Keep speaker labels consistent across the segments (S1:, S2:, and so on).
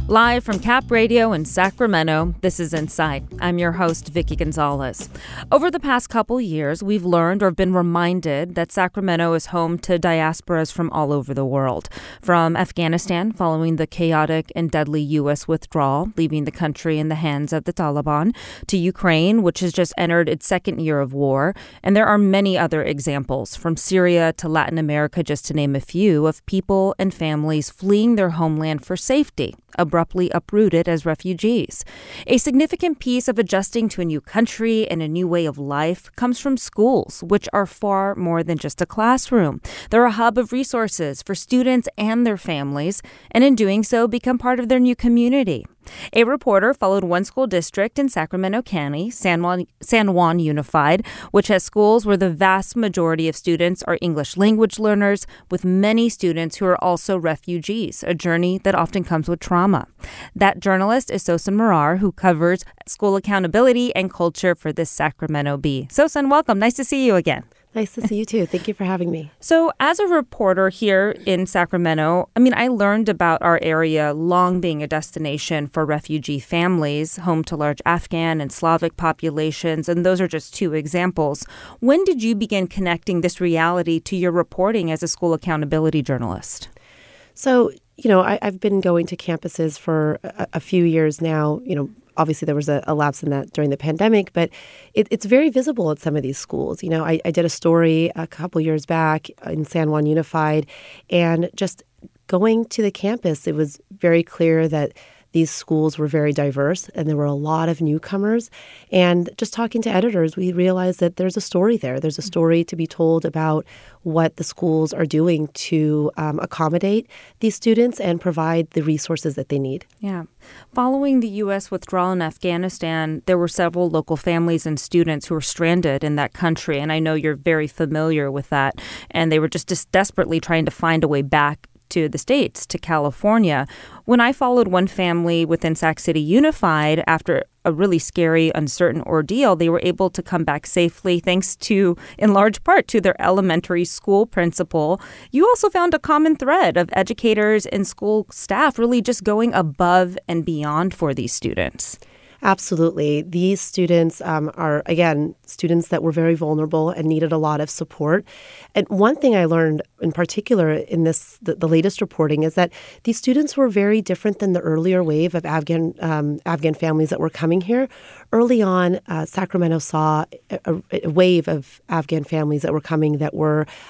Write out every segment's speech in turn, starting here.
S1: Live from Cap Radio in Sacramento, this is Insight. I'm your host, Vicky Gonzalez. Over the past couple years, we've learned or been reminded that Sacramento is home to diasporas from all over the world. From Afghanistan, following the chaotic and deadly U.S. withdrawal, leaving the country in the hands of the Taliban, to Ukraine, which has just entered its second year of war. And there are many other examples, from Syria to Latin America, just to name a few, of people and families fleeing their homeland for safety, abruptly uprooted as refugees. A significant piece of adjusting to a new country and a new way of life comes from schools, which are far more than just a classroom. They're a hub of resources for students and their families, and in doing so, become part of their new community. A reporter followed one school district in Sacramento County, San Juan Unified, which has schools where the vast majority of students are English language learners, with many students who are also refugees, a journey that often comes with trauma. That journalist is Sosan Marar, who covers school accountability and culture for this Sacramento Bee. Sosan, welcome. Nice to see you again.
S2: Nice to see you, too. Thank you for having me.
S1: So as a reporter here in Sacramento, I learned about our area long being a destination for refugee families, home to large Afghan and Slavic populations, and those are just two examples. When did you begin connecting this reality to your reporting as a school accountability journalist?
S2: So, I've been going to campuses for a few years now. Obviously, there was a lapse in that during the pandemic, but it's very visible at some of these schools. I did a story a couple years back in San Juan Unified, and just going to the campus, it was very clear that these schools were very diverse, and there were a lot of newcomers. And just talking to editors, we realized that there's a story there. There's a story to be told about what the schools are doing to accommodate these students and provide the resources that they need.
S1: Yeah. Following the U.S. withdrawal in Afghanistan, there were several local families and students who were stranded in that country. And I know you're very familiar with that. And they were just desperately trying to find a way back to the States, to California. When I followed one family within Sac City Unified after a really scary, uncertain ordeal, they were able to come back safely thanks to, in large part, to their elementary school principal. You also found a common thread of educators and school staff really just going above and beyond for these students.
S2: Absolutely. These students are, again, students that were very vulnerable and needed a lot of support. And one thing I learned in particular in the latest reporting is that these students were very different than the earlier wave of Afghan families that were coming here. Early on, Sacramento saw a wave of Afghan families that were coming that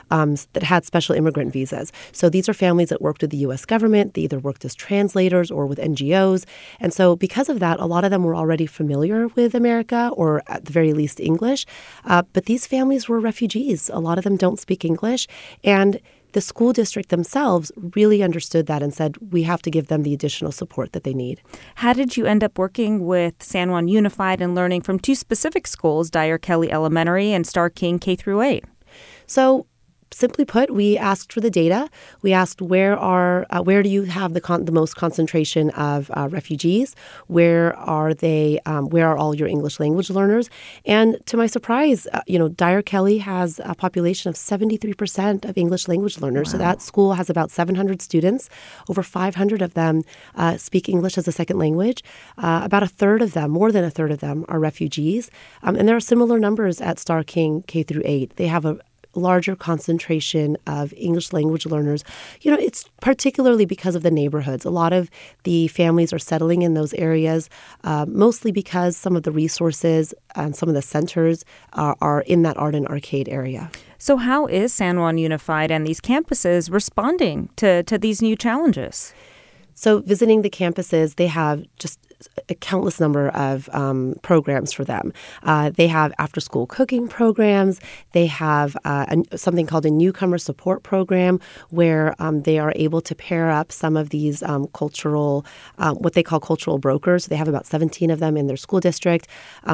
S2: had special immigrant visas. So these are families that worked with the U.S. government. They either worked as translators or with NGOs. And so because of that, a lot of them were already familiar with America, or at the very least English. But these families were refugees. A lot of them don't speak English. And the school district themselves really understood that and said, we have to give them the additional support that they need.
S1: How did you end up working with San Juan Unified and learning from two specific schools, Dyer Kelly Elementary and Starr King K-8?
S2: So simply put, we asked for the data. We asked where do you have the most concentration of refugees? Where are they? Where are all your English language learners? And to my surprise, Dyer Kelly has a population of 73% of English language learners. Wow. So that school has about 700 students. Over 500 of them speak English as a second language. About a third of them, more than a third of them, are refugees. And there are similar numbers at Starr King K-8. They have a larger concentration of English language learners. It's particularly because of the neighborhoods. A lot of the families are settling in those areas, mostly because some of the resources and some of the centers are in that Arden Arcade area.
S1: So how is San Juan Unified and these campuses responding to these new challenges?
S2: So visiting the campuses, they have just a countless number of programs for them. They have after-school cooking programs. They have something called a newcomer support program where they are able to pair up some of these what they call cultural brokers. They have about 17 of them in their school district.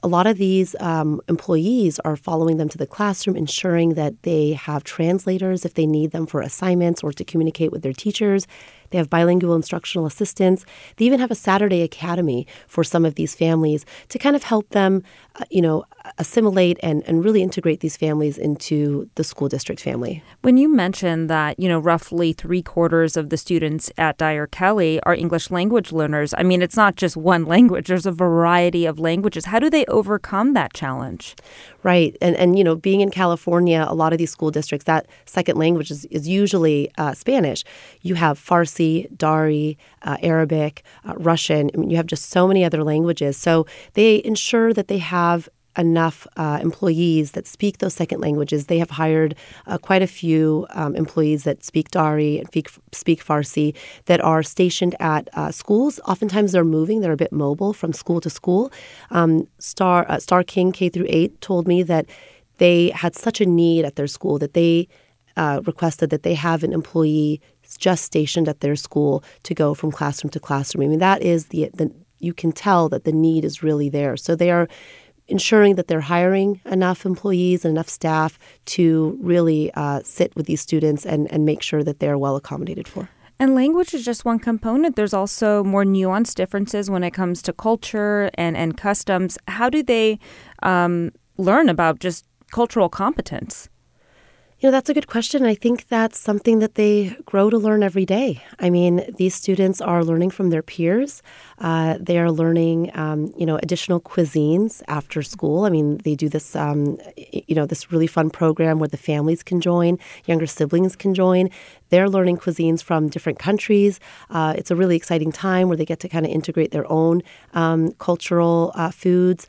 S2: a lot of these employees are following them to the classroom, ensuring that they have translators if they need them for assignments or to communicate with their teachers. They have bilingual instructional assistants. They even have a Saturday academy for some of these families to kind of help them, assimilate and really integrate these families into the school district family.
S1: When you mentioned that, roughly 3/4 of the students at Dyer Kelly are English language learners, I mean, it's not just one language. There's a variety of languages. How do they overcome that challenge?
S2: Right. And being in California, a lot of these school districts, that second language is usually Spanish. You have Farsi, Dari, Arabic, Russian. I mean, you have just so many other languages. So they ensure that they have enough employees that speak those second languages. They have hired quite a few employees that speak Dari and speak Farsi that are stationed at schools. Oftentimes they're moving. They're a bit mobile from school to school. Star King K-8 told me that they had such a need at their school that they requested that they have an employee just stationed at their school to go from classroom to classroom. I mean, that is you can tell that the need is really there. So they are ensuring that they're hiring enough employees and enough staff to really sit with these students and make sure that they're well accommodated for.
S1: And language is just one component. There's also more nuanced differences when it comes to culture and customs. How do they learn about just cultural competence?
S2: That's a good question. I think that's something that they grow to learn every day. I mean, these students are learning from their peers. They are learning, additional cuisines after school. I mean, they do this, this really fun program where the families can join, younger siblings can join. They're learning cuisines from different countries. It's a really exciting time where they get to kind of integrate their own cultural foods.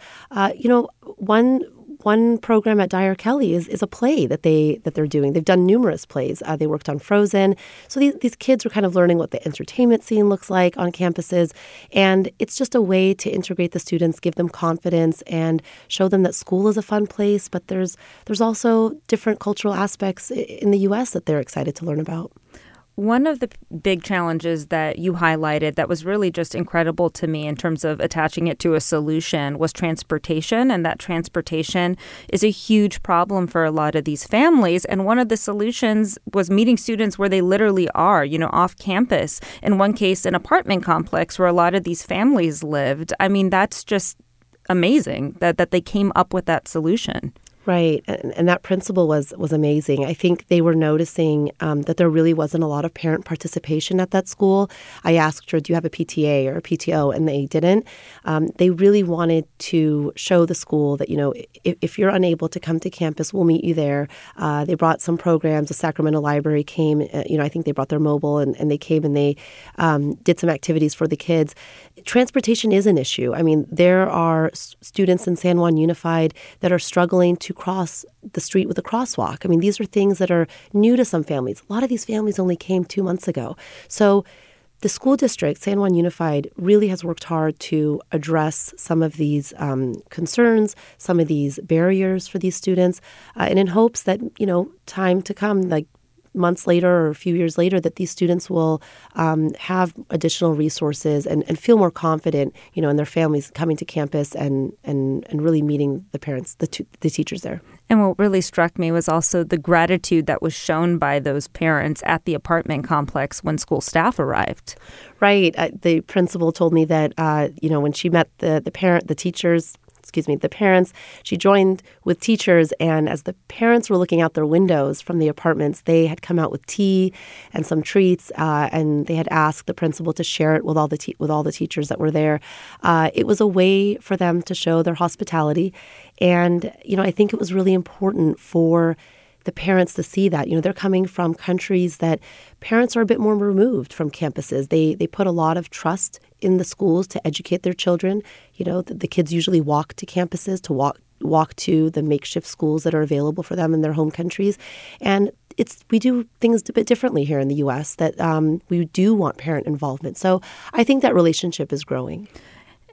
S2: One program at Dyer Kelly is a play that they're doing. They've done numerous plays. They worked on Frozen. So these kids are kind of learning what the entertainment scene looks like on campuses. And it's just a way to integrate the students, give them confidence, and show them that school is a fun place. But there's also different cultural aspects in the U.S. that they're excited to learn about.
S1: One of the big challenges that you highlighted that was really just incredible to me in terms of attaching it to a solution was transportation, and that transportation is a huge problem for a lot of these families. And one of the solutions was meeting students where they literally are, off campus. In one case, an apartment complex where a lot of these families lived. I mean, that's just amazing that they came up with that solution.
S2: Right. And that principal was amazing. I think they were noticing that there really wasn't a lot of parent participation at that school. I asked her, do you have a PTA or a PTO? And they didn't. They really wanted to show the school that, if you're unable to come to campus, we'll meet you there. They brought some programs. The Sacramento Library came. I think they brought their mobile and they came and they did some activities for the kids. Transportation is an issue. I mean, there are students in San Juan Unified that are struggling to cross the street with a crosswalk. I mean, these are things that are new to some families. A lot of these families only came 2 months ago. So the school district, San Juan Unified, really has worked hard to address some of these concerns, some of these barriers for these students, and in hopes that, time to come, like months later or a few years later, that these students will have additional resources and feel more confident, in their families coming to campus and really meeting the parents, the teachers there.
S1: And what really struck me was also the gratitude that was shown by those parents at the apartment complex when school staff arrived.
S2: Right. The principal told me that, when she met the parents, she joined with teachers, and as the parents were looking out their windows from the apartments, they had come out with tea and some treats, and they had asked the principal to share it with all the teachers that were there. It was a way for them to show their hospitality, and I think it was really important for the parents to see that. They're coming from countries that parents are a bit more removed from campuses. They put a lot of trust in the schools to educate their children. The kids usually walk to campuses to walk to the makeshift schools that are available for them in their home countries. And we do things a bit differently here in the U.S. that we do want parent involvement. So I think that relationship is growing.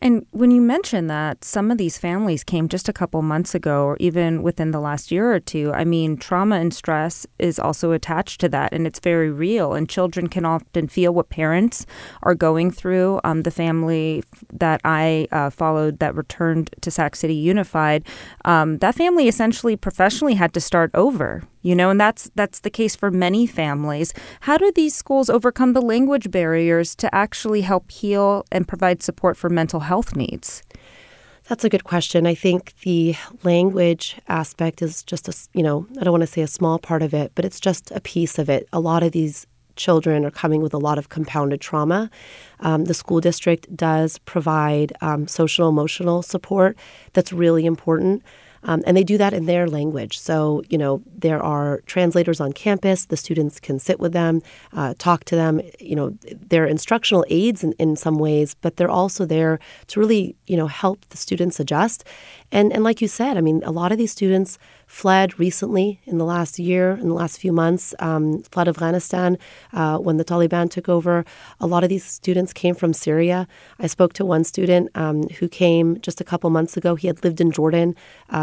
S1: And when you mention that some of these families came just a couple months ago or even within the last year or two, I mean, trauma and stress is also attached to that, and it's very real. And children can often feel what parents are going through. The family that I followed that returned to Sac City Unified, that family essentially professionally had to start over. And that's the case for many families. How do these schools overcome the language barriers to actually help heal and provide support for mental health needs?
S2: That's a good question. I think the language aspect is just I don't want to say a small part of it, but it's just a piece of it. A lot of these children are coming with a lot of compounded trauma. The school district does provide social emotional support that's really important. And they do that in their language. So, there are translators on campus. The students can sit with them, talk to them. They're instructional aids in some ways, but they're also there to really, help the students adjust. And like you said, I mean, a lot of these students fled recently in the last year, in the last few months, fled Afghanistan when the Taliban took over. A lot of these students came from Syria. I spoke to one student who came just a couple months ago. He had lived in Jordan,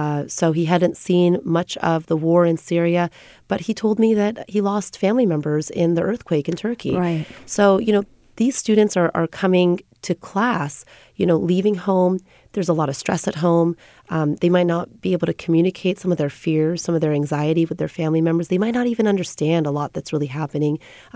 S2: so he hadn't seen much of the war in Syria, but he told me that he lost family members in the earthquake in Turkey.
S1: Right.
S2: So, these students are coming to class, leaving home. There's a lot of stress at home. They might not be able to communicate some of their fears, some of their anxiety with their family members. They might not even understand a lot that's really happening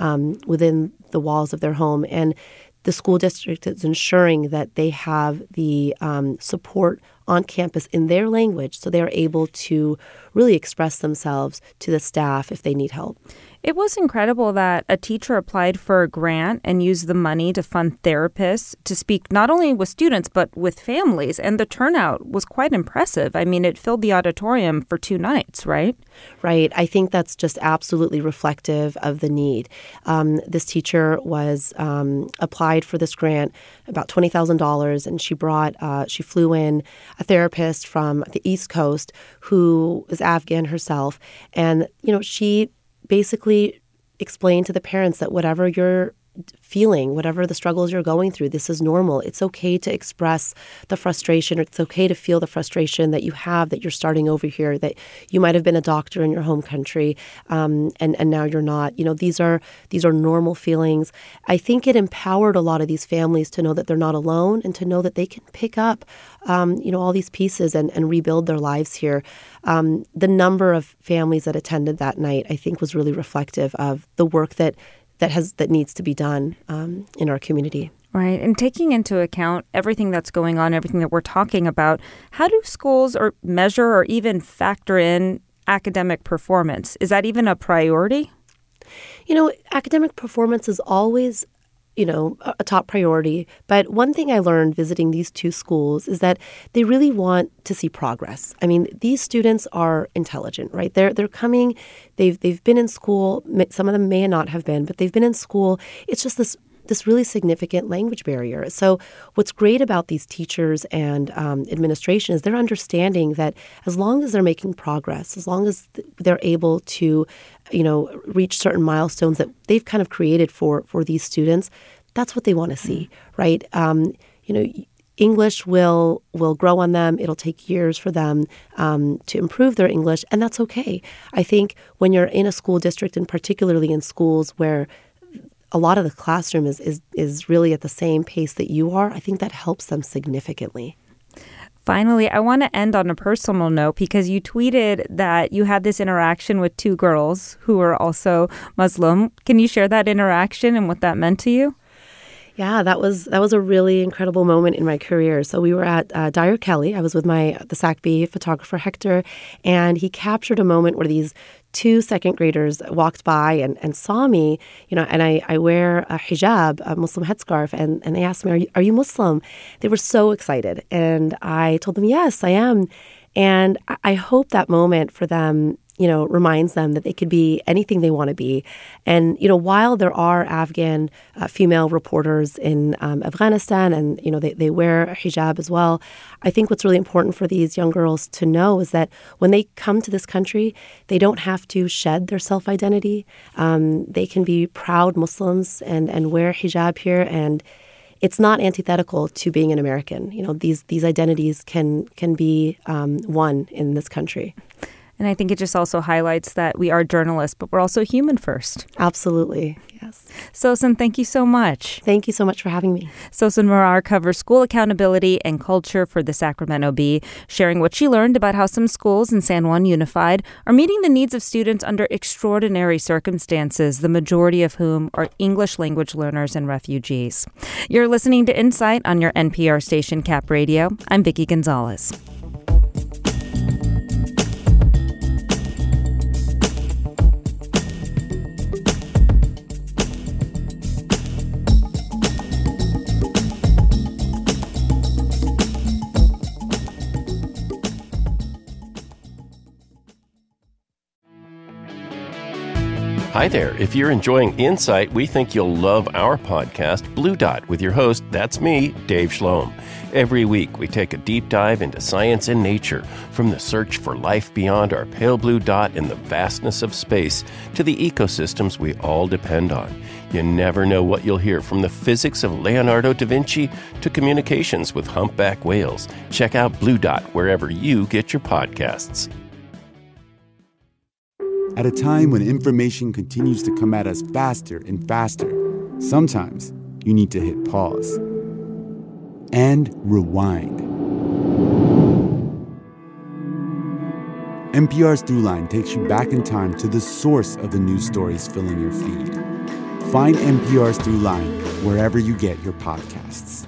S2: within the walls of their home. And the school district is ensuring that they have the support on campus in their language so they're able to really express themselves to the staff if they need help.
S1: It was incredible that a teacher applied for a grant and used the money to fund therapists to speak not only with students but with families, and the turnout was quite impressive. I mean, it filled the auditorium for 2 nights, right?
S2: Right. I think that's just absolutely reflective of the need. This teacher was applied for this grant, about $20,000, and she flew in a therapist from the East Coast who is Afghan herself, and she basically explain to the parents that whatever you're feeling, whatever the struggles you're going through, this is normal. It's okay to express the frustration. It's okay to feel the frustration that you have, that you're starting over here, that you might have been a doctor in your home country, and now you're not. These are normal feelings. I think it empowered a lot of these families to know that they're not alone and to know that they can pick up, all these pieces and rebuild their lives here. The number of families that attended that night, I think, was really reflective of the work that needs to be done in our community.
S1: Right. And taking into account everything that's going on, everything that we're talking about, how do schools measure or even factor in academic performance? Is that even a priority?
S2: Academic performance is always a top priority. But one thing I learned visiting these 2 schools is that they really want to see progress. I mean, these students are intelligent, right? They're coming, they've been in school. Some of them may not have been, but they've been in school. It's just this really significant language barrier. So what's great about these teachers and administration is they're understanding that as long as they're making progress, as long as they're able to reach certain milestones that they've kind of created for these students, that's what they want to see, right? English will grow on them. It'll take years for them to improve their English, and that's okay. I think when you're in a school district, and particularly in schools where a lot of the classroom is really at the same pace that you are, I think that helps them significantly.
S1: Finally, I want to end on a personal note because you tweeted that you had this interaction with 2 girls who are also Muslim. Can you share that interaction and what that meant to you?
S2: Yeah, that was a really incredible moment in my career. So we were at Dyer Kelly. I was with the SACB photographer Hector, and he captured a moment where these 2 second graders walked by and saw me, and I wear a hijab, a Muslim headscarf, and they asked me, are you Muslim? They were so excited. And I told them, yes, I am. And I hope that moment for them, reminds them that they could be anything they want to be. And, while there are Afghan female reporters in Afghanistan and, they wear a hijab as well, I think what's really important for these young girls to know is that when they come to this country, they don't have to shed their self-identity. They can be proud Muslims and wear hijab here. And it's not antithetical to being an American. These identities can be one in this country.
S1: And I think it just also highlights that we are journalists, but we're also human first.
S2: Absolutely, yes.
S1: Sosan, thank you so much.
S2: Thank you so much for having me.
S1: Sosan Morar covers school accountability and culture for the Sacramento Bee, sharing what she learned about how some schools in San Juan Unified are meeting the needs of students under extraordinary circumstances, the majority of whom are English language learners and refugees. You're listening to Insight on your NPR station, Cap Radio. I'm Vicki Gonzalez.
S3: Hi there. If you're enjoying Insight, we think you'll love our podcast, Blue Dot, with your host, that's me, Dave Schloem. Every week, we take a deep dive into science and nature, from the search for life beyond our pale blue dot in the vastness of space to the ecosystems we all depend on. You never know what you'll hear, from the physics of Leonardo da Vinci to communications with humpback whales. Check out Blue Dot wherever you get your podcasts.
S4: At a time when information continues to come at us faster and faster, sometimes you need to hit pause and rewind. NPR's Throughline takes you back in time to the source of the news stories filling your feed. Find NPR's Throughline wherever you get your podcasts.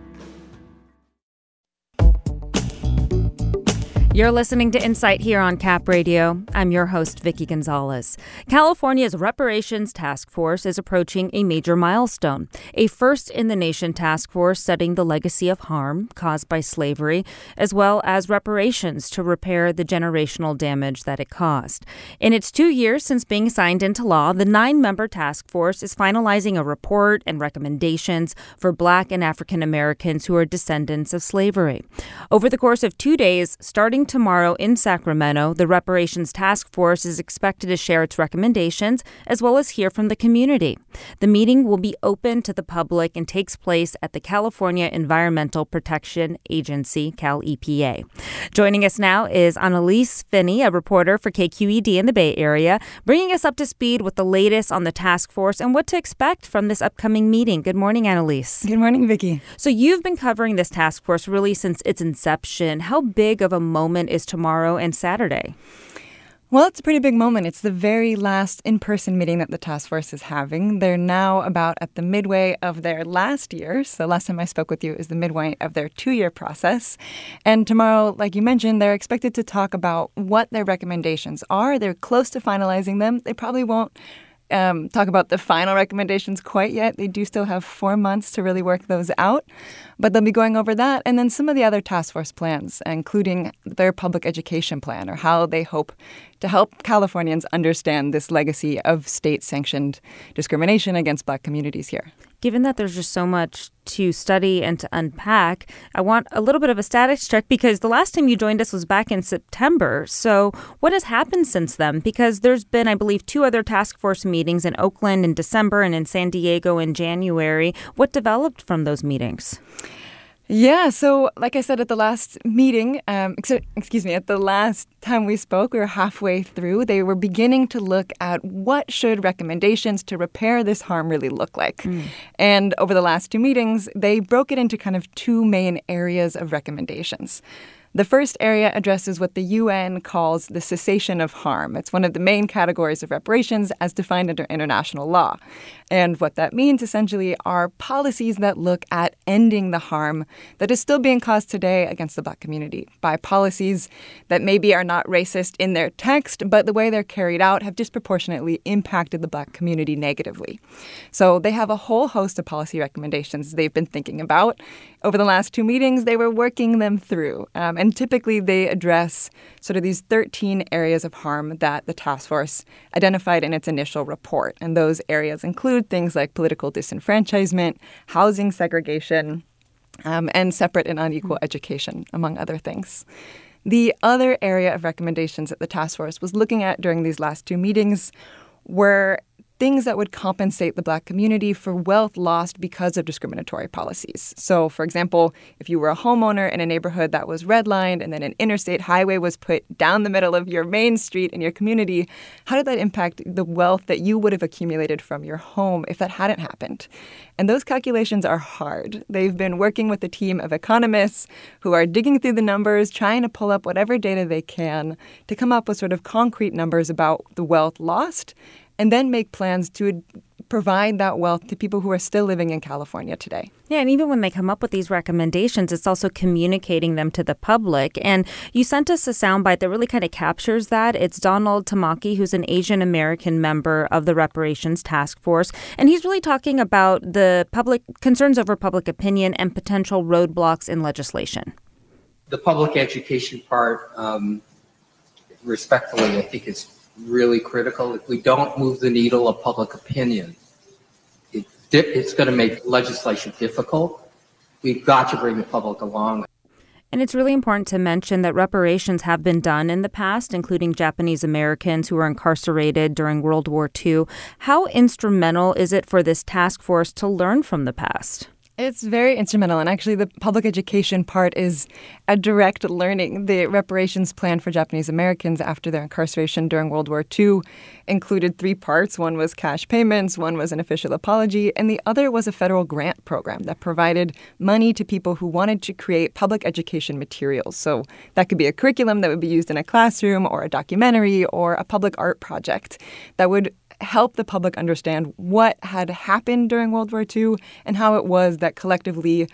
S1: You're listening to Insight here on Cap Radio. I'm your host, Vicki Gonzalez. California's Reparations Task Force is approaching a major milestone, a first-in-the-nation task force studying the legacy of harm caused by slavery, as well as reparations to repair the generational damage that it caused. In its 2 years since being signed into law, the 9-member task force is finalizing a report and recommendations for Black and African Americans who are descendants of slavery. Over the course of 2 days, starting tomorrow in Sacramento, the Reparations Task Force is expected to share its recommendations as well as hear from the community. The meeting will be open to the public and takes place at the California Environmental Protection Agency, Cal EPA. Joining us now is Annalise Finney, a reporter for KQED in the Bay Area, bringing us up to speed with the latest on the task force and what to expect from this upcoming meeting. Good morning, Annalise.
S5: Good morning, Vicki.
S1: So you've been covering this task force really since its inception. How big of a moment is tomorrow and Saturday?
S5: Well, it's a pretty big moment. It's the very last in-person meeting that the task force is having. They're now about at the midway of their last year. So last time I spoke with you is the midway of their 2-year process. And tomorrow, like you mentioned, they're expected to talk about what their recommendations are. They're close to finalizing them. They probably won't talk about the final recommendations quite yet. They do still have 4 months to really work those out. But they'll be going over that and then some of the other task force plans, including their public education plan, or how they hope to help Californians understand this legacy of state-sanctioned discrimination against Black communities here.
S1: Given that there's just so much to study and to unpack, I want a little bit of a status check because the last time you joined us was back in September. So what has happened since then? Because there's been, I believe, 2 other task force meetings in Oakland in December and in San Diego in January. What developed from those meetings?
S5: Yeah, so like I said at the last meeting, at the last time we spoke, we were halfway through. They were beginning to look at what should recommendations to repair this harm really look like. And over the last 2 meetings, they broke it into kind of 2 main areas of recommendations. The first area addresses what the UN calls the cessation of harm. It's one of the main categories of reparations as defined under international law. And what that means essentially are policies that look at ending the harm that is still being caused today against the Black community by policies that maybe are not racist in their text, but the way they're carried out have disproportionately impacted the Black community negatively. So they have a whole host of policy recommendations they've been thinking about. Over the last 2 meetings, they were working them through. And typically they address sort of these 13 areas of harm that the task force identified in its initial report. And those areas include things like political disenfranchisement, housing segregation, and separate and unequal education, among other things. The other area of recommendations that the task force was looking at during these last 2 meetings were things that would compensate the Black community for wealth lost because of discriminatory policies. So, for example, if you were a homeowner in a neighborhood that was redlined and then an interstate highway was put down the middle of your main street in your community, how did that impact the wealth that you would have accumulated from your home if that hadn't happened? And those calculations are hard. They've been working with a team of economists who are digging through the numbers, trying to pull up whatever data they can to come up with sort of concrete numbers about the wealth lost, and then make plans to provide that wealth to people who are still living in California today.
S1: Yeah, and even when they come up with these recommendations, it's also communicating them to the public. And you sent us a soundbite that really kind of captures that. It's Donald Tamaki, who's an Asian American member of the Reparations Task Force. And he's really talking about the public concerns over public opinion and potential roadblocks in legislation.
S6: The public education part, respectfully, I think is really critical. If we don't move the needle of public opinion, it's going to make legislation difficult. We've got to bring the public along.
S1: And it's really important to mention that reparations have been done in the past, including Japanese Americans who were incarcerated during World War II. How instrumental is it for this task force to learn from the past?
S5: It's very instrumental, and actually the public education part is a direct learning. The reparations plan for Japanese Americans after their incarceration during World War II included 3 parts. One was cash payments, one was an official apology, and the other was a federal grant program that provided money to people who wanted to create public education materials. So that could be a curriculum that would be used in a classroom or a documentary or a public art project that would help the public understand what had happened during World War II and how it was that collectively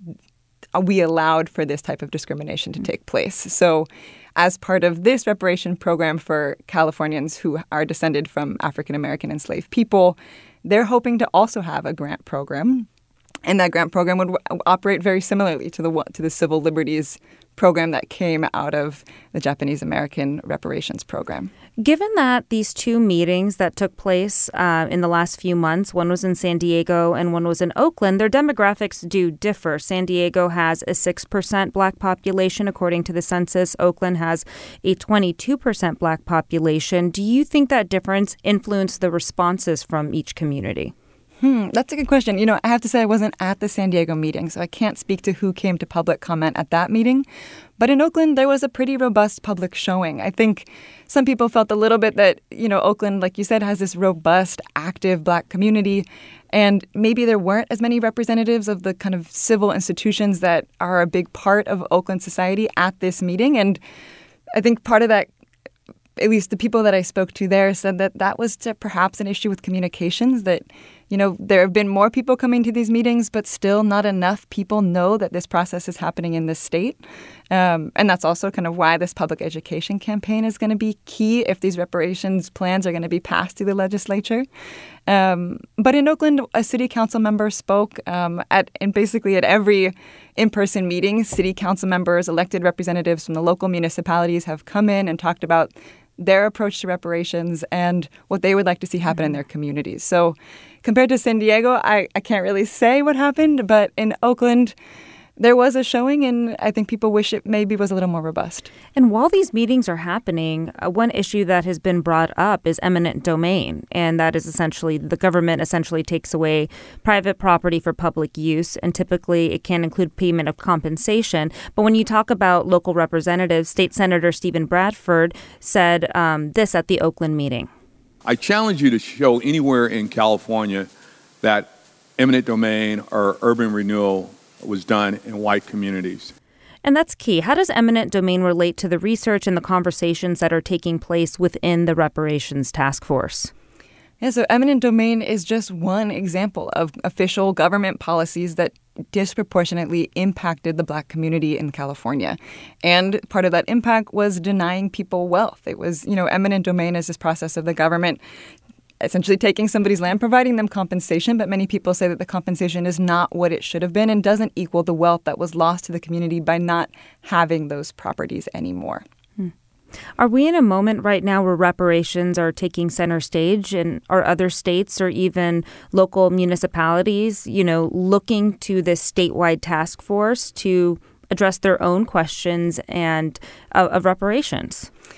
S5: we allowed for this type of discrimination to take place. So as part of this reparation program for Californians who are descended from African American enslaved people, they're hoping to also have a grant program. And that grant program would operate very similarly to the civil liberties program that came out of the Japanese American reparations program.
S1: Given that these 2 meetings that took place in the last few months, one was in San Diego and one was in Oakland, their demographics do differ. San Diego has a 6% Black population, according to the census. Oakland has a 22% Black population. Do you think that difference influenced the responses from each community?
S5: That's a good question. You know, I have to say I wasn't at the San Diego meeting, so I can't speak to who came to public comment at that meeting. But in Oakland, there was a pretty robust public showing. I think some people felt a little bit that, you know, Oakland, like you said, has this robust, active Black community. And maybe there weren't as many representatives of the kind of civil institutions that are a big part of Oakland society at this meeting. And I think part of that, at least the people that I spoke to there, said that that was perhaps an issue with communications, that, you know, there have been more people coming to these meetings, but still not enough people know that this process is happening in this state. And that's also kind of why this public education campaign is going to be key if these reparations plans are going to be passed through the legislature. But in Oakland, a city council member spoke at every in-person meeting. City council members, elected representatives from the local municipalities have come in and talked about their approach to reparations and what they would like to see happen in their communities. So compared to San Diego, I can't really say what happened, but in Oakland, there was a showing, and I think people wish it maybe was a little more robust.
S1: And while these meetings are happening, one issue that has been brought up is eminent domain. And that is essentially the government essentially takes away private property for public use. And typically it can include payment of compensation. But when you talk about local representatives, State Senator Stephen Bradford said this at the Oakland meeting.
S7: I challenge you to show anywhere in California that eminent domain or urban renewal was done in white communities.
S1: And that's key. How does eminent domain relate to the research and the conversations that are taking place within the reparations task force?
S5: Yeah, so eminent domain is just one example of official government policies that disproportionately impacted the Black community in California. And part of that impact was denying people wealth. It was, you know, eminent domain is this process of the government essentially taking somebody's land, providing them compensation, but many people say that the compensation is not what it should have been and doesn't equal the wealth that was lost to the community by not having those properties anymore.
S1: Are we in a moment right now where reparations are taking center stage, and are other states or even local municipalities, you know, looking to this statewide task force to address their own questions and of reparations?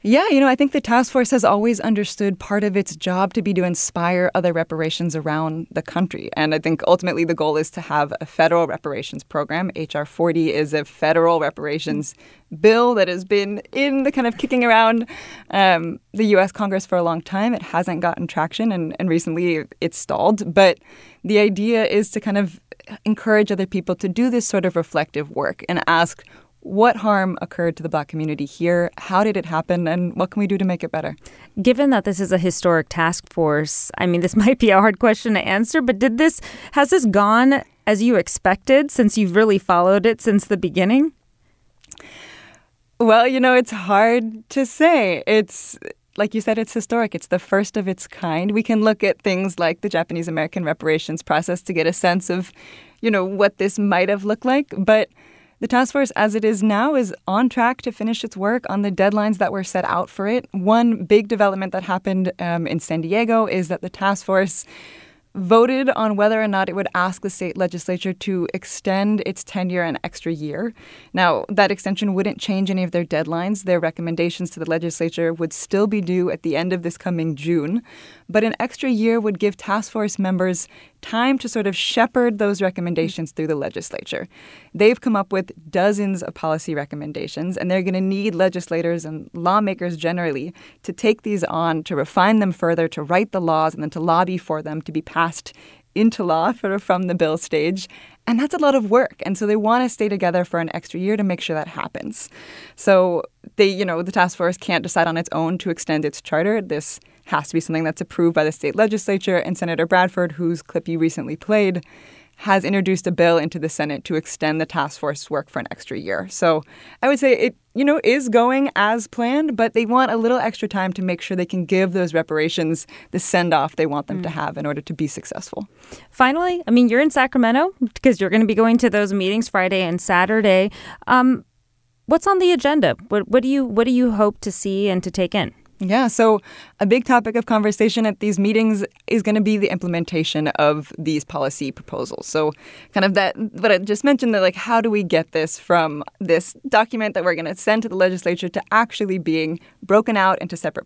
S5: Yeah, I think the task force has always understood part of its job to be to inspire other reparations around the country. And I think ultimately the goal is to have a federal reparations program. H.R. 40 is a federal reparations bill that has been in the kind of kicking around the U.S. Congress for a long time. It hasn't gotten traction, and recently it's stalled. But the idea is to kind of encourage other people to do this sort of reflective work and ask, what harm occurred to the Black community here? How did it happen? And what can we do to make it better?
S1: Given that this is a historic task force, I mean, this might be a hard question to answer, but has this gone as you expected since you've really followed it since the beginning?
S5: Well, it's hard to say. It's, like you said, it's historic. It's the first of its kind. We can look at things like the Japanese American reparations process to get a sense of, what this might have looked like. But the task force, as it is now, is on track to finish its work on the deadlines that were set out for it. One big development that happened in San Diego is that the task force voted on whether or not it would ask the state legislature to extend its tenure an extra year. Now, that extension wouldn't change any of their deadlines. Their recommendations to the legislature would still be due at the end of this coming June. But an extra year would give task force members time to sort of shepherd those recommendations through the legislature. They've come up with dozens of policy recommendations, and they're going to need legislators and lawmakers generally to take these on, to refine them further, to write the laws, and then to lobby for them to be passed into law from the bill stage. And that's a lot of work. And so they want to stay together for an extra year to make sure that happens. So the task force can't decide on its own to extend its charter. This has to be something that's approved by the state legislature. And Senator Bradford, whose clip you recently played, has introduced a bill into the Senate to extend the task force work for an extra year. So I would say it, is going as planned, but they want a little extra time to make sure they can give those reparations the send-off they want them to have in order to be successful.
S1: Finally, I mean, you're in Sacramento because you're going to be going to those meetings Friday and Saturday. What's on the agenda? What do you hope to see and to take in?
S5: Yeah, so a big topic of conversation at these meetings is going to be the implementation of these policy proposals. So kind of that, what I just mentioned, that how do we get this from this document that we're going to send to the legislature to actually being broken out into separate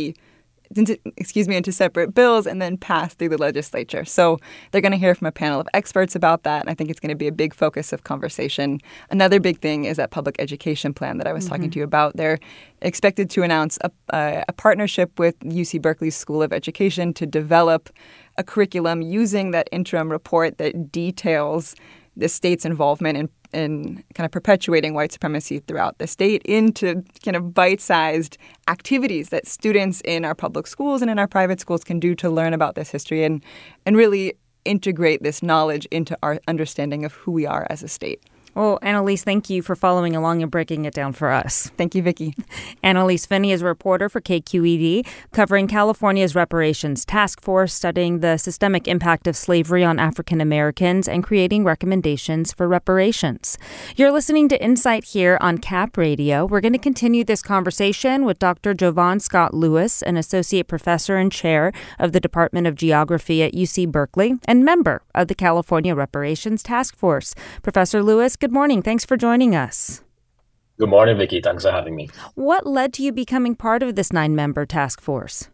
S5: into separate bills and then passed through the legislature. So they're going to hear from a panel of experts about that, and I think it's going to be a big focus of conversation. Another big thing is that public education plan that I was talking to you about. They're expected to announce a partnership with UC Berkeley's School of Education to develop a curriculum using that interim report that details the state's involvement in kind of perpetuating white supremacy throughout the state into kind of bite-sized activities that students in our public schools and in our private schools can do to learn about this history and really integrate this knowledge into our understanding of who we are as a state.
S1: Well, Annalise, thank you for following along and breaking it down for us.
S5: Thank you, Vicki.
S1: Annalise Finney is a reporter for KQED, covering California's reparations task force, studying the systemic impact of slavery on African Americans and creating recommendations for reparations. You're listening to Insight here on CAP Radio. We're going to continue this conversation with Dr. Jovan Scott Lewis, an associate professor and chair of the Department of Geography at UC Berkeley and member of the California Reparations Task Force. Professor Lewis, good morning. Thanks for joining us.
S8: Good morning, Vicki. Thanks for having me.
S1: What led to you becoming part of this 9-member task force?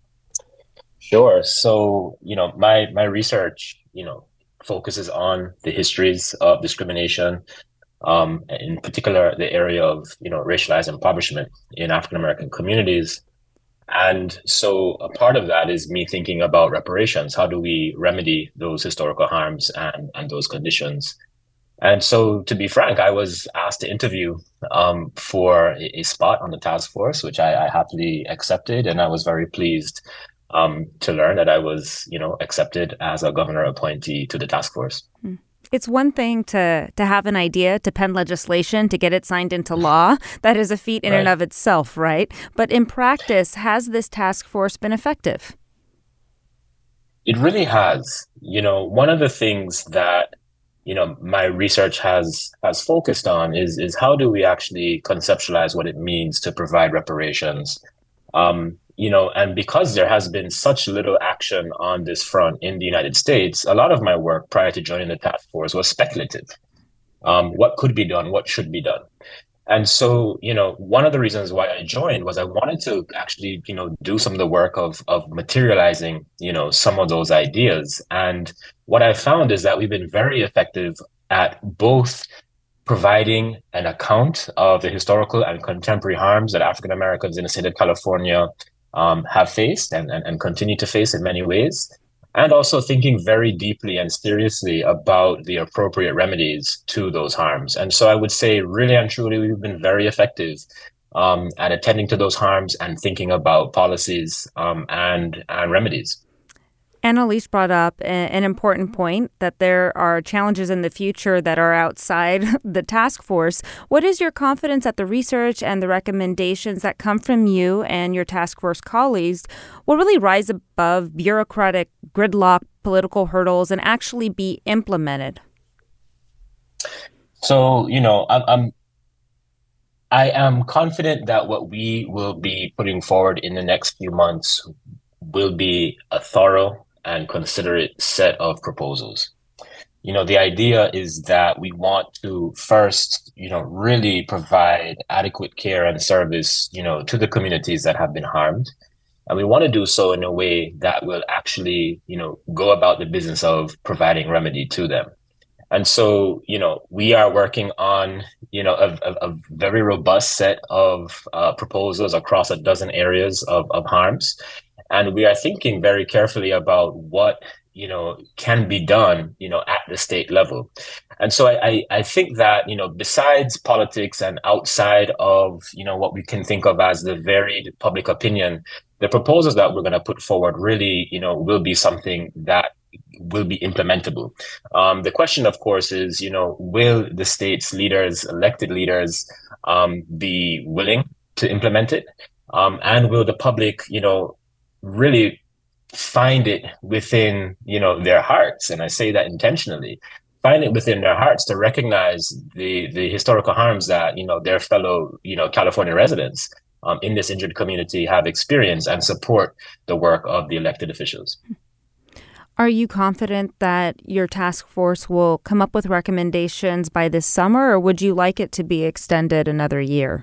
S8: Sure. So, my research, focuses on the histories of discrimination, in particular, the area of, racialized impoverishment in African American communities. And so a part of that is me thinking about reparations. How do we remedy those historical harms and those conditions? And so, to be frank, I was asked to interview for a spot on the task force, which I happily accepted. And I was very pleased to learn that I was, accepted as a governor appointee to the task force.
S1: It's one thing to have an idea, to pen legislation, to get it signed into law. That is a feat in and of itself, right? But in practice, has this task force been effective?
S8: It really has. One of the things that my research has focused on is how do we actually conceptualize what it means to provide reparations? And because there has been such little action on this front in the United States, a lot of my work prior to joining the task force was speculative. What could be done? What should be done? And so, one of the reasons why I joined was I wanted to actually, do some of the work of materializing, some of those ideas. And what I found is that we've been very effective at both providing an account of the historical and contemporary harms that African Americans in the state of California have faced and continue to face in many ways, and also thinking very deeply and seriously about the appropriate remedies to those harms. And so I would say, really and truly, we've been very effective at attending to those harms and thinking about policies and remedies.
S1: Annalise brought up an important point that there are challenges in the future that are outside the task force. What is your confidence that the research and the recommendations that come from you and your task force colleagues will really rise above bureaucratic gridlock, political hurdles, and actually be implemented?
S8: So, I am confident that what we will be putting forward in the next few months will be a thorough and considerate set of proposals. The idea is that we want to first, really provide adequate care and service, to the communities that have been harmed. And we want to do so in a way that will actually, go about the business of providing remedy to them. And so, we are working on, a very robust set of proposals across a dozen areas of harms. And we are thinking very carefully about what, can be done, at the state level. And so I think that, besides politics and outside of, what we can think of as the varied public opinion, the proposals that we're going to put forward really, will be something that will be implementable. The question, of course, is, will the state's leaders, elected leaders, be willing to implement it? And will the public, really find it within, their hearts? And I say that intentionally. Find it within their hearts to recognize the historical harms that, their fellow, California residents in this injured community have experienced and support the work of the elected officials.
S1: Are you confident that your task force will come up with recommendations by this summer, or would you like it to be extended another year?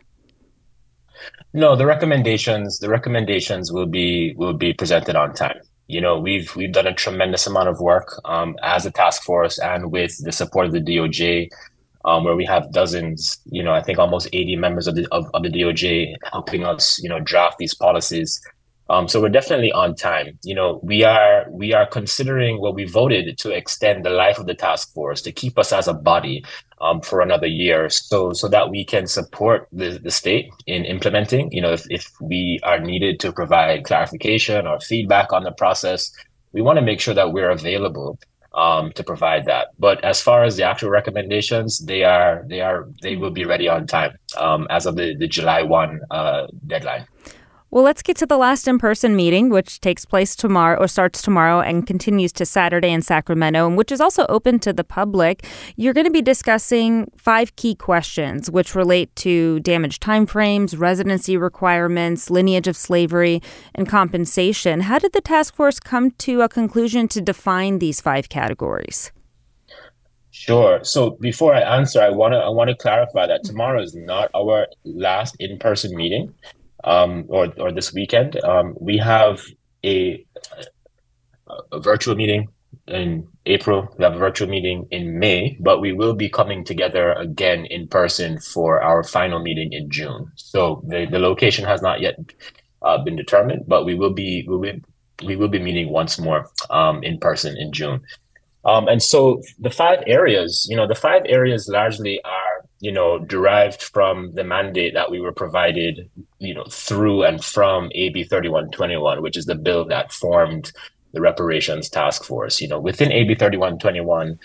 S8: No, the recommendations will be presented on time. We've done a tremendous amount of work as a task force and with the support of the DOJ, where we have dozens, I think almost 80 members of the DOJ helping us, draft these policies. So we're definitely on time. We are considering we voted to extend the life of the task force to keep us as a body for another year, so that we can support the state in implementing. If we are needed to provide clarification or feedback on the process, we want to make sure that we're available to provide that. But as far as the actual recommendations, they will be ready on time as of the July 1 deadline.
S1: Well, let's get to the last in-person meeting, which takes place tomorrow or starts tomorrow and continues to Saturday in Sacramento, and which is also open to the public. You're going to be discussing 5 key questions, which relate to damage timeframes, residency requirements, lineage of slavery, and compensation. How did the task force come to a conclusion to define these 5 categories?
S8: Sure. So before I answer, I want to clarify that tomorrow is not our last in-person meeting. Or this weekend. We have a virtual meeting in April. We have a virtual meeting in May, but we will be coming together again in person for our final meeting in June. So the location has not yet been determined, but we will be meeting once more in person in June. And so the 5 areas, largely are, derived from the mandate that we were provided, through and from AB 3121, which is the bill that formed the reparations task force. Within AB 3121,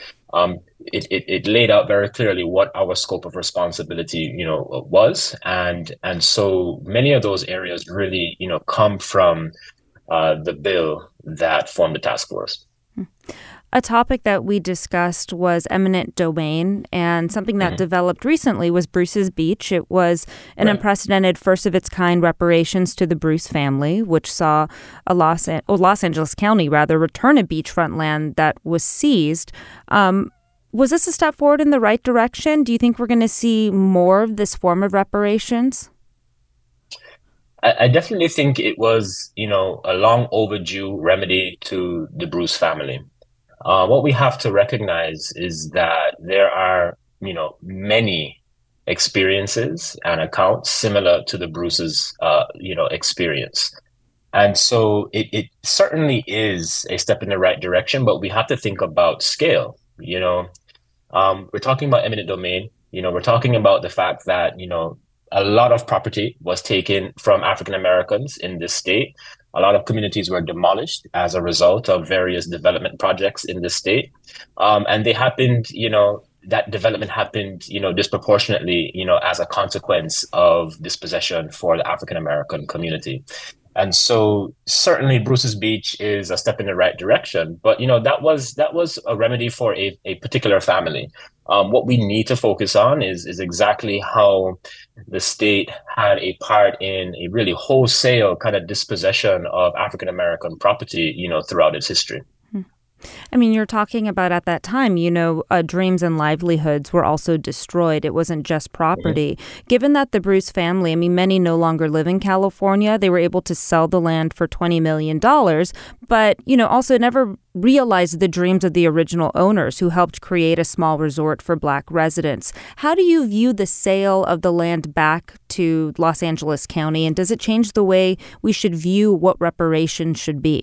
S8: it laid out very clearly what our scope of responsibility, was. And so many of those areas really, come from the bill that formed the task force.
S1: A topic that we discussed was eminent domain, and something that developed recently was Bruce's Beach. It was an unprecedented first-of-its-kind reparations to the Bruce family, which saw Los Angeles County return a beachfront land that was seized. Was this a step forward in the right direction? Do you think we're going to see more of this form of reparations?
S8: I definitely think it was, a long overdue remedy to the Bruce family. What we have to recognize is that there are, many experiences and accounts similar to the Bruce's, experience. And so it certainly is a step in the right direction, but we have to think about scale. We're talking about eminent domain. We're talking about the fact that, a lot of property was taken from African Americans in this state. A lot of communities were demolished as a result of various development projects in the state. And they happened, that development happened, disproportionately, as a consequence of dispossession for the African American community. And so certainly Bruce's Beach is a step in the right direction. But, that was a remedy for a particular family. What we need to focus on is exactly how the state had a part in a really wholesale kind of dispossession of African American property, throughout its history.
S1: I mean, you're talking about at that time, dreams and livelihoods were also destroyed. It wasn't just property. Mm-hmm. Given that the Bruce family, many no longer live in California, they were able to sell the land for $20 million, but, also never realized the dreams of the original owners who helped create a small resort for Black residents. How do you view the sale of the land back to Los Angeles County, and does it change the way we should view what reparations should be?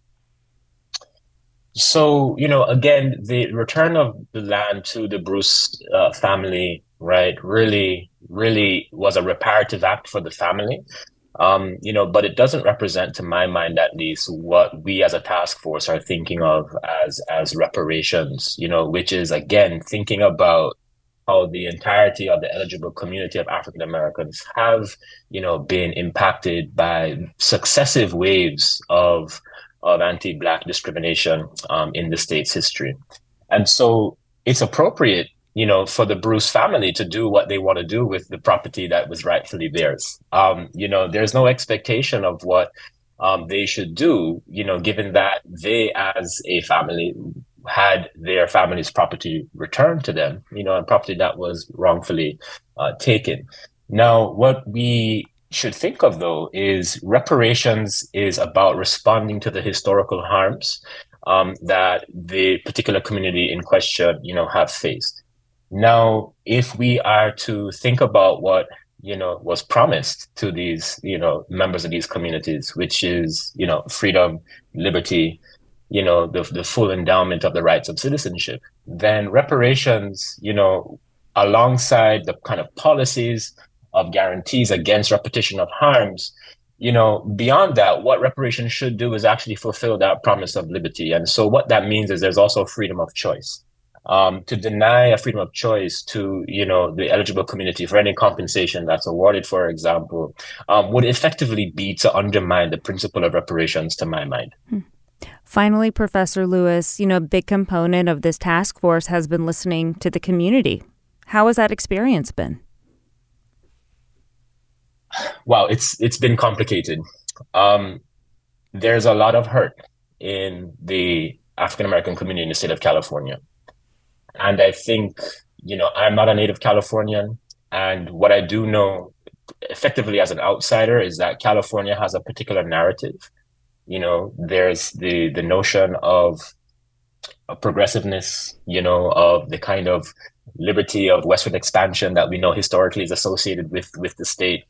S8: So, again, the return of the land to the Bruce family, right, really was a reparative act for the family. But it doesn't represent, to my mind at least, what we as a task force are thinking of as reparations, which is, again, thinking about how the entirety of the eligible community of African Americans have, been impacted by successive waves of anti-Black discrimination in the state's history. And so it's appropriate, for the Bruce family to do what they want to do with the property that was rightfully theirs. There's no expectation of what they should do, given that they as a family had their family's property returned to them, and property that was wrongfully taken. Now, what we should think of, though, is reparations is about responding to the historical harms that the particular community in question, have faced. Now, if we are to think about what, was promised to these, members of these communities, which is, freedom, liberty, the full endowment of the rights of citizenship, then reparations, alongside the kind of policies of guarantees against repetition of harms, beyond that, what reparations should do is actually fulfill that promise of liberty. And so what that means is there's also freedom of choice. To deny a freedom of choice to, the eligible community for any compensation that's awarded, for example, would effectively be to undermine the principle of reparations, to my mind.
S1: Finally, Professor Lewis, a big component of this task force has been listening to the community. How has that experience been?
S8: Wow, it's been complicated. There's a lot of hurt in the African American community in the state of California. And I think, I'm not a native Californian. And what I do know effectively as an outsider is that California has a particular narrative. There's the notion of progressiveness, of the kind of liberty of westward expansion that we know historically is associated with the state.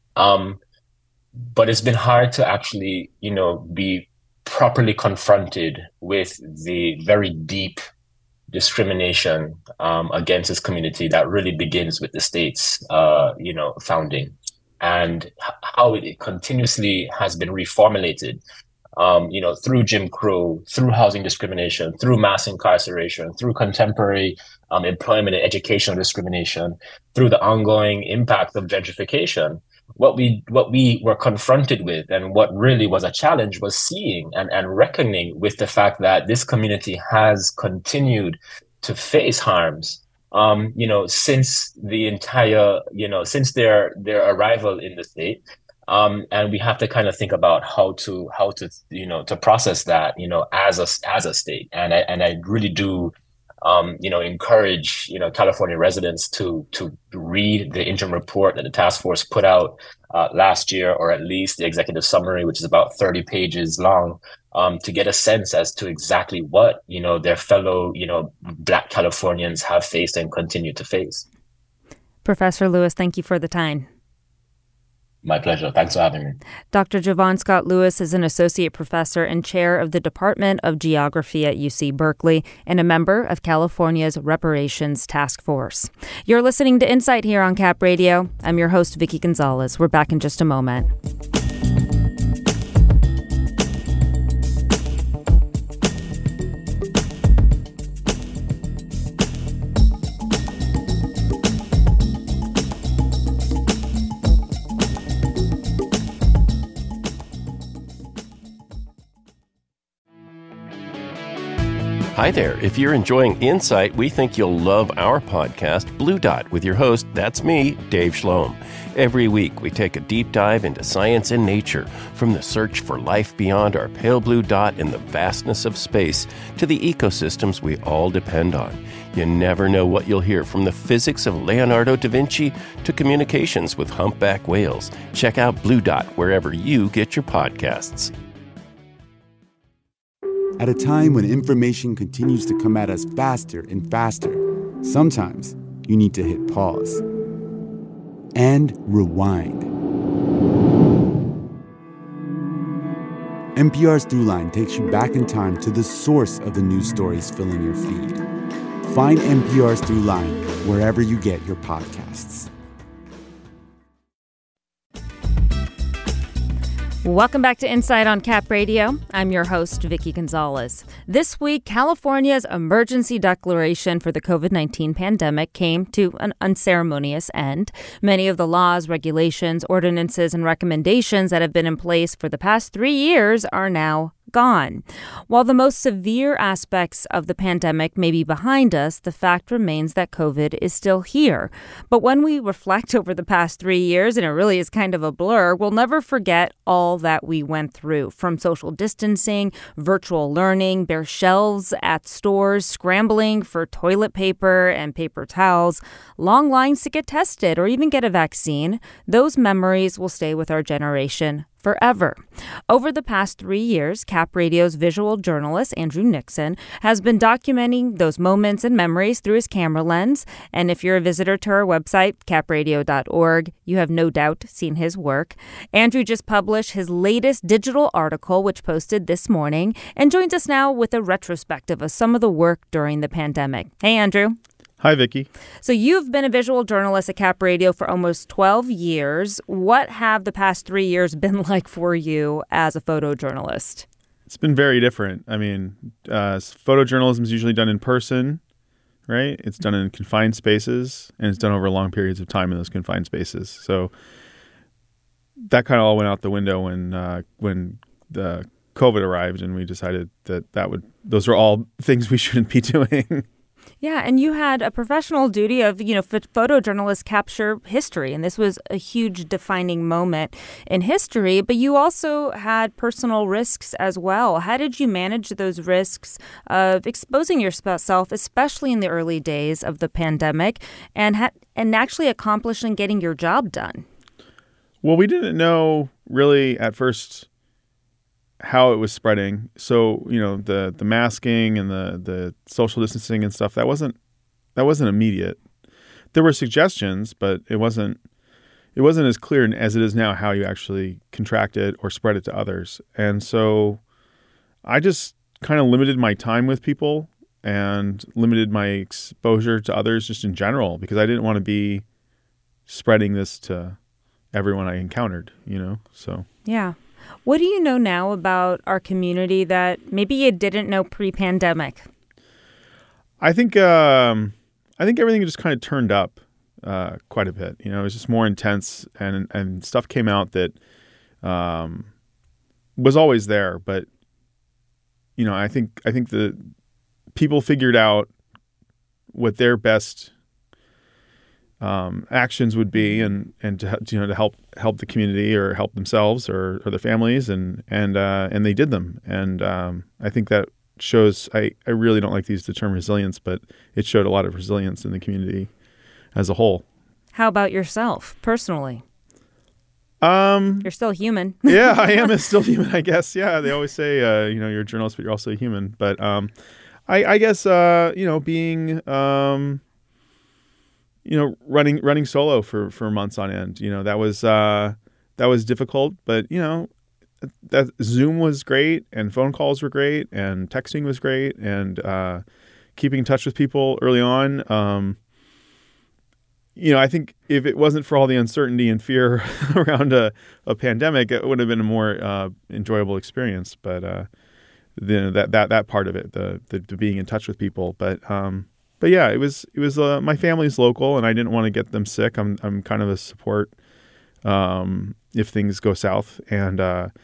S8: But it's been hard to actually, be properly confronted with the very deep discrimination against this community that really begins with the state's, founding, and how it continuously has been reformulated, through Jim Crow, through housing discrimination, through mass incarceration, through contemporary employment and educational discrimination, through the ongoing impact of gentrification. What we were confronted with, and what really was a challenge, was seeing and reckoning with the fact that this community has continued to face harms, since the entire, since their arrival in the state. And we have to kind of think about how to to process that, as a state. And I really do encourage, California residents to read the interim report that the task force put out last year, or at least the executive summary, which is about 30 pages long, to get a sense as to exactly what, their fellow, Black Californians have faced and continue to face.
S1: Professor Lewis, thank you for the time.
S8: My pleasure. Thanks for having me.
S1: Dr. Javon Scott Lewis is an associate professor and chair of the Department of Geography at UC Berkeley and a member of California's Reparations Task Force. You're listening to Insight here on Cap Radio. I'm your host, Vicky Gonzalez. We're back in just a moment.
S3: Hi there. If you're enjoying Insight, we think you'll love our podcast, Blue Dot, with your host, that's me, Dave Schloem. Every week, we take a deep dive into science and nature, from the search for life beyond our pale blue dot in the vastness of space to the ecosystems we all depend on. You never know what you'll hear, from the physics of Leonardo da Vinci to communications with humpback whales. Check out Blue Dot wherever you get your podcasts.
S4: At a time when information continues to come at us faster and faster, sometimes you need to hit pause and rewind. NPR's Throughline takes you back in time to the source of the news stories filling your feed. Find NPR's Throughline wherever you get your podcasts.
S1: Welcome back to Insight on Cap Radio. I'm your host, Vicky Gonzalez. This week, California's emergency declaration for the COVID-19 pandemic came to an unceremonious end. Many of the laws, regulations, ordinances, and recommendations that have been in place for the past 3 years are now gone. While the most severe aspects of the pandemic may be behind us, the fact remains that COVID is still here. But when we reflect over the past 3 years, and it really is kind of a blur, we'll never forget all that we went through, from social distancing, virtual learning, bare shelves at stores, scrambling for toilet paper and paper towels, long lines to get tested or even get a vaccine. Those memories will stay with our generation forever. Over the past 3 years, Cap Radio's visual journalist, Andrew Nixon, has been documenting those moments and memories through his camera lens. And if you're a visitor to our website, capradio.org, you have no doubt seen his work. Andrew just published his latest digital article, which posted this morning, and joins us now with a retrospective of some of the work during the pandemic. Hey, Andrew.
S9: Hi, Vicky.
S1: So you've been a visual journalist at Cap Radio for almost 12 years. What have the past 3 years been like for you as a photojournalist?
S9: It's been very different. I mean, photojournalism is usually done in person, right? It's done in confined spaces, and it's done over long periods of time in those confined spaces. So that kind of all went out the window when the COVID arrived, and we decided that those were all things we shouldn't be doing.
S1: Yeah, and you had a professional duty of, photojournalists capture history, and this was a huge defining moment in history, but you also had personal risks as well. How did you manage those risks of exposing yourself, especially in the early days of the pandemic, and actually accomplishing getting your job done?
S9: Well, we didn't know really at first how it was spreading. So, the masking and the social distancing and stuff, that wasn't immediate. There were suggestions, but it wasn't as clear as it is now how you actually contract it or spread it to others. And so I just kind of limited my time with people and limited my exposure to others just in general, because I didn't want to be spreading this to everyone I encountered, so.
S1: Yeah. What do you know now about our community that maybe you didn't know pre-pandemic?
S9: I think everything just kind of turned up quite a bit. It was just more intense, and stuff came out that was always there. But I think the people figured out what their best actions would be, and to help the community or help themselves or their families, and they did them. And I think that shows. I really don't like to use the term resilience, but it showed a lot of resilience in the community as a whole.
S1: How about yourself personally? You're still human.
S9: Yeah, I am still human, I guess. Yeah, they always say, you're a journalist, but you're also a human. But I guess, being, running solo for months on end, that was difficult. But, that Zoom was great, and phone calls were great, and texting was great, and keeping in touch with people early on. I think if it wasn't for all the uncertainty and fear around a pandemic, it would have been a more enjoyable experience. But that part of it, the being in touch with people. But yeah, it was my family's local, and I didn't want to get them sick. I'm kind of a support if things go south, and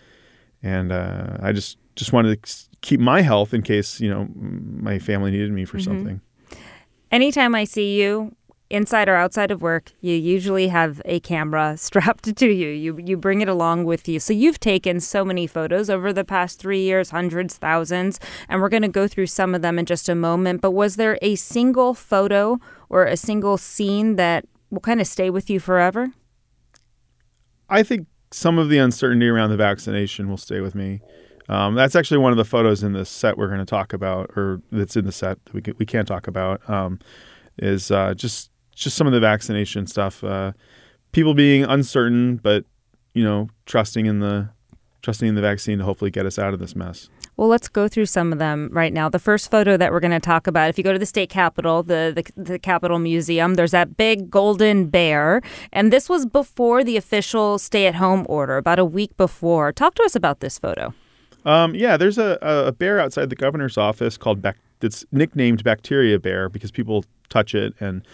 S9: I just wanted to keep my health in case my family needed me for something.
S1: Anytime I see you, inside or outside of work, you usually have a camera strapped to you. You bring it along with you. So you've taken so many photos over the past 3 years, hundreds, thousands, and we're going to go through some of them in just a moment. But was there a single photo or a single scene that will kind of stay with you forever?
S9: I think some of the uncertainty around the vaccination will stay with me. That's actually one of the photos in the set we're going to talk about, or that's in the set that we can't talk about, is just some of the vaccination stuff. People being uncertain, but trusting in the vaccine to hopefully get us out of this mess.
S1: Well, let's go through some of them right now. The first photo that we're going to talk about, if you go to the state capitol, the Capitol Museum, there's that big golden bear. And this was before the official stay-at-home order, about a week before. Talk to us about this photo.
S9: There's a bear outside the governor's office called it's nicknamed Bacteria Bear because people touch it, and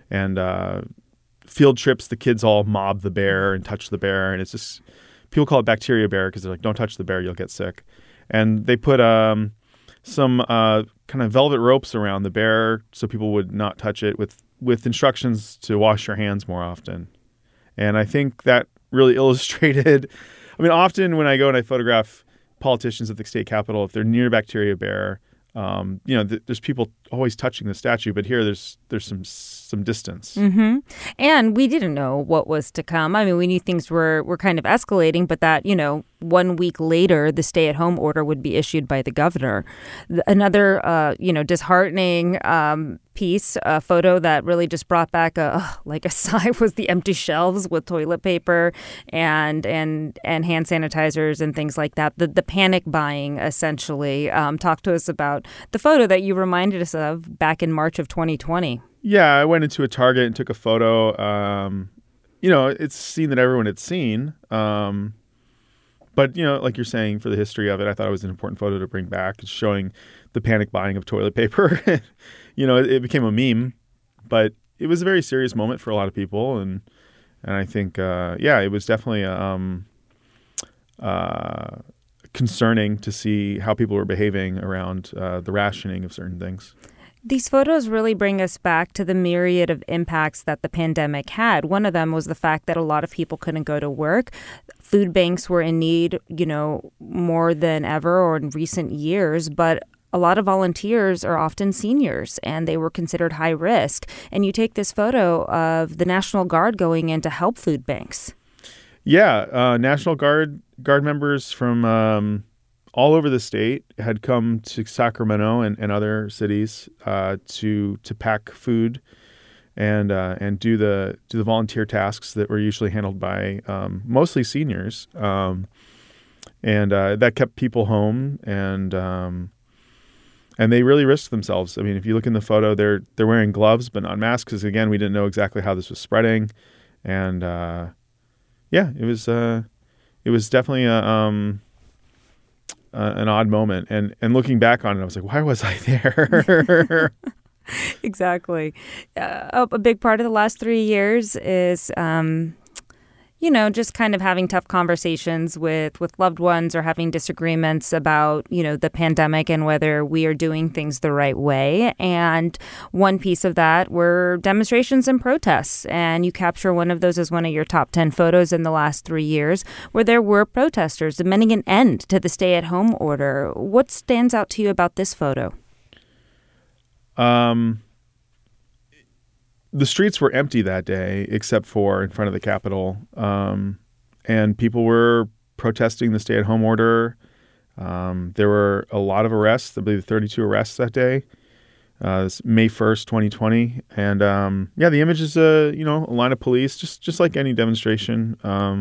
S9: field trips, the kids all mob the bear and touch the bear. And it's just, people call it Bacteria Bear because they're like, don't touch the bear, you'll get sick. And they put some kind of velvet ropes around the bear so people would not touch it with instructions to wash your hands more often. And I think that really illustrated, often when I go and I photograph politicians at the state capitol, if they're near Bacteria Bear, there's people always touching the statue, but here there's some distance.
S1: Mm-hmm. And we didn't know what was to come. We knew things were kind of escalating, but that, 1 week later, the stay-at-home order would be issued by the governor. Another, disheartening piece, a photo that really just brought back a sigh was the empty shelves with toilet paper and hand sanitizers and things like that. The panic buying, essentially. Talk to us about the photo that you reminded us of back in March of 2020.
S9: Yeah, I went into a Target and took a photo. It's a scene that everyone had seen. But, like you're saying, for the history of it, I thought it was an important photo to bring back. It's showing the panic buying of toilet paper. It became a meme, but it was a very serious moment for a lot of people. And I think, it was definitely concerning to see how people were behaving around the rationing of certain things.
S1: These photos really bring us back to the myriad of impacts that the pandemic had. One of them was the fact that a lot of people couldn't go to work. Food banks were in need, more than ever or in recent years, but a lot of volunteers are often seniors and they were considered high risk. And you take this photo of the National Guard going in to help food banks.
S9: Yeah, National Guard members from all over the state had come to Sacramento and other cities to pack food and do the volunteer tasks that were usually handled by mostly seniors, and that kept people home and they really risked themselves. If you look in the photo, they're wearing gloves but not masks because again we didn't know exactly how this was spreading, and it was definitely an odd moment. And looking back on it, I was like, why was I there?
S1: Exactly. A big part of the last 3 years is, just kind of having tough conversations with loved ones or having disagreements about, the pandemic and whether we are doing things the right way. And one piece of that were demonstrations and protests. And you capture one of those as one of your top 10 photos in the last 3 years, where there were protesters demanding an end to the stay-at-home order. What stands out to you about this photo?
S9: The streets were empty that day, except for in front of the Capitol. And people were protesting the stay-at-home order. There were a lot of arrests, I believe 32 arrests that day. It's May 1st, 2020. And the image is, a line of police, just like any demonstration.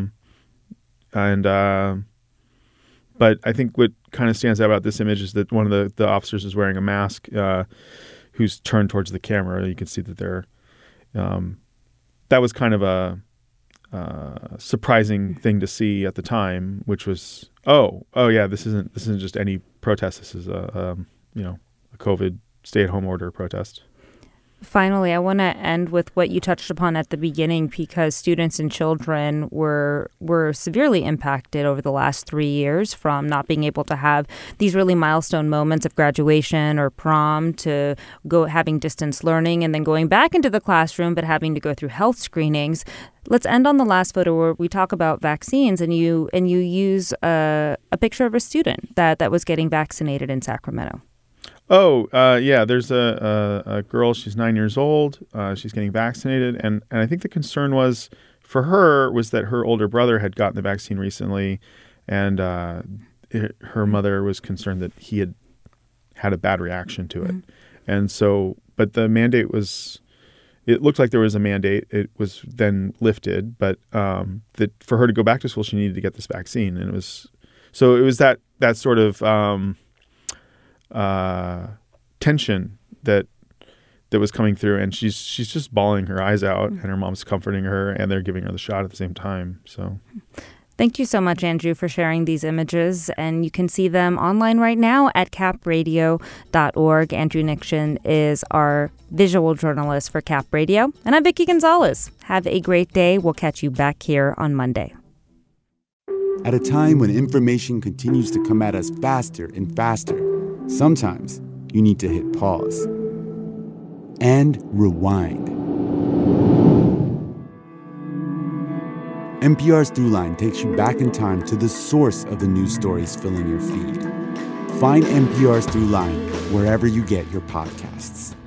S9: But I think what kind of stands out about this image is that one of the officers is wearing a mask, who's turned towards the camera. You can see that they're that was kind of a surprising thing to see at the time, which was, this isn't just any protest. This is a COVID stay-at-home order protest.
S1: Finally, I want to end with what you touched upon at the beginning, because students and children were severely impacted over the last 3 years, from not being able to have these really milestone moments of graduation or prom to having distance learning and then going back into the classroom but having to go through health screenings. Let's end on the last photo where we talk about vaccines, and you use a picture of a student that was getting vaccinated in Sacramento.
S9: There's a girl, she's 9 years old. She's getting vaccinated. And I think the concern for her was that her older brother had gotten the vaccine recently. And her mother was concerned that he had a bad reaction to it. Mm-hmm. And so, but the mandate it looked like there was a mandate. It was then lifted. But that for her to go back to school, she needed to get this vaccine. And it was that sort of tension that was coming through, and she's just bawling her eyes out, and her mom's comforting her, and they're giving her the shot at the same time. So
S1: thank you so much, Andrew, for sharing these images, and you can see them online right now at capradio.org. Andrew Nixon is our visual journalist for Cap Radio, and I'm Vicki Gonzalez. Have a great day. We'll catch you back here on Monday.
S4: At a time when information continues to come at us faster and faster, sometimes you need to hit pause and rewind. NPR's Throughline takes you back in time to the source of the news stories filling your feed. Find NPR's Throughline wherever you get your podcasts.